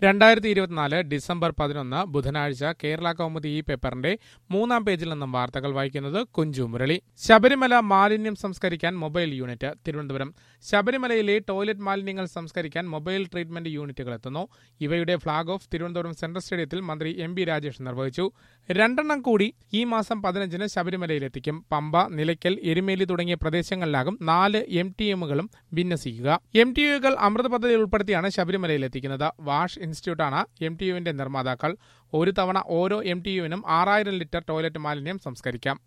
2024 December 11 ബുധനാഴ്ച കേരള കൗമുദി ഈ പേപ്പറിന്റെ 3-ാം പേജിൽ നിന്നും വാർത്തകൾ വായിക്കുന്നത് കുഞ്ചു മുരളി. ശബരിമല മാലിന്യം സംസ്കരിക്കാൻ മൊബൈൽ യൂണിറ്റ്. തിരുവനന്തപുരം. ശബരിമലയിലെ ടോയ്ലറ്റ് മാലിന്യങ്ങൾ സംസ്കരിക്കാൻ മൊബൈൽ ട്രീറ്റ്മെന്റ് യൂണിറ്റുകൾ എത്തുന്നു. ഇവയുടെ ഫ്ളാഗ് ഓഫ് തിരുവനന്തപുരം സെൻട്രൽ സ്റ്റേഡിയത്തിൽ മന്ത്രി എം ബി രാജേഷ് നിർവഹിച്ചു. 2 കൂടി ഈ മാസം 15-ന് ശബരിമലയിലെത്തിക്കും. പമ്പ, നിലയ്ക്കൽ, എരുമേലി തുടങ്ങിയ പ്രദേശങ്ങളിലാകും 4 MTMകളും വിന്യസിക്കുക. MTUകൾ അമൃത് പദ്ധതിയിൽ ഉൾപ്പെടുത്തിയാണ് ശബരിമലയിലെത്തിക്കുന്നത്. വാഷ് ഇൻസ്റ്റിറ്റ്യൂട്ടാണ് MTUവിന്റെ നിർമ്മാതാക്കൾ. ഒരു തവണ ഓരോ MTUവിനും 6000 ലിറ്റർ ടോയ്ലറ്റ് മാലിന്യം സംസ്കരിക്കാം.